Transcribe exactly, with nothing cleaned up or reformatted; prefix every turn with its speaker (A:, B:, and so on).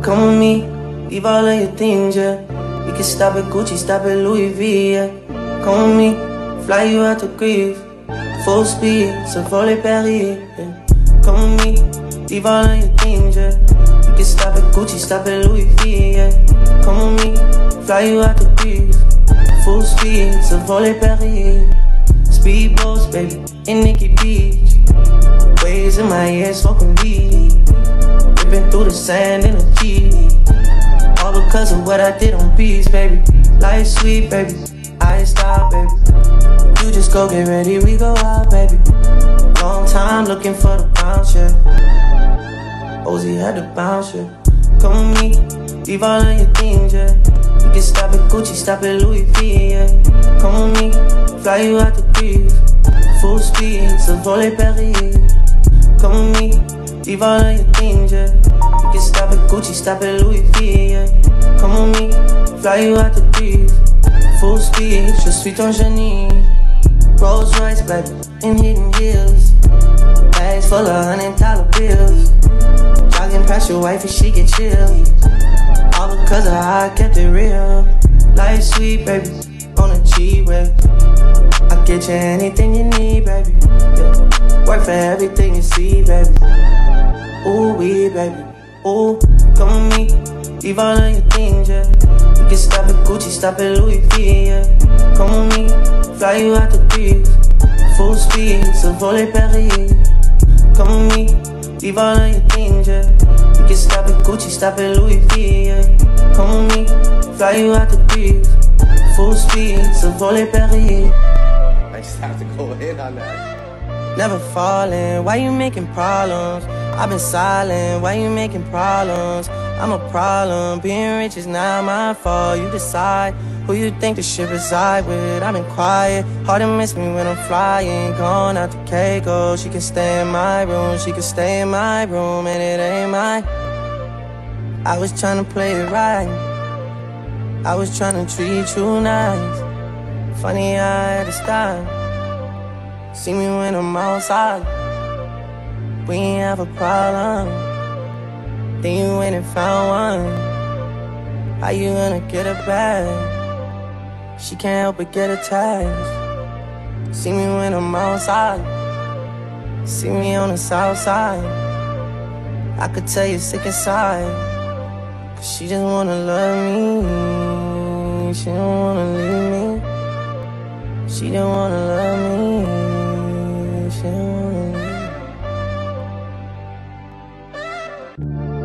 A: Come with me, leave all of your things, yeah. We can stop at Gucci, stop at Louis V, yeah. Come with me, fly you out to Greece. Full speed, so volley Paris, yeah. Come with me, leave all of your things, yeah. We can stop at Gucci, stop at Louis V, yeah. Come with me, fly you out to Greece. Full speed, so volley Paris. Speedboats, baby, in Nikki Beach. Waves in my ear, smoking weed. Ripping through the sand in a Jeep. All because of what I did on beats, baby. Life sweet, baby, I ain't stop, baby. You just go get ready, we go out, baby. Long time looking for the bounce, yeah. Ozzy had to bounce, yeah. Come with me, leave all of your things, yeah. You can stop at Gucci, stop at Louis V, yeah. Come with me, fly you out to Greece. Full speed, so volley Paris. Come with me, leave all of your things, yeah. You can stop at Gucci, stop at Louis V, yeah. Come with me, fly you out to Greece. Full speed, je suis ton génie. Rolls Royce, baby, in hidden heels. Bags full of hundred dollar bills. Jogging past your wife and she get chilled. All because of how I kept it real. Life sweet, baby, on a G-Way. I'll get you anything you need, baby, yeah. Work for everything you see, baby. Ooh, we, baby, ooh, come with me, leave all of your things, yeah. You can stop at Gucci, stop at Louis V, yeah. Come with me, fly you out to Greece. Full speed, so volley Paris. Come with me, leave all of your things, yeah. You can stop at Gucci, stop at Louis V, yeah. Come with me, fly you out to Greece. Full speed, so volley Paris.
B: I just have to go in on that.
A: Never falling, why you making problems? I've been silent, why you making problems? I'm a problem, being rich is not my fault. You decide who you think the shit reside with. I've been quiet, hard to miss me when I'm flying. Gone out to Keiko, she can stay in my room. She can stay in my room and it ain't mine. I was trying to play it right, I was trying to treat you nice. Funny I had to stop. See me when I'm outside, we ain't have a problem. Then you went and found one. How you gonna get her back? She can't help but get attached. See me when I'm outside, see me on the south side. I could tell you're sick inside, cause she just wanna love me. She don't wanna leave me. She don't wanna love me. She don't wanna leave me.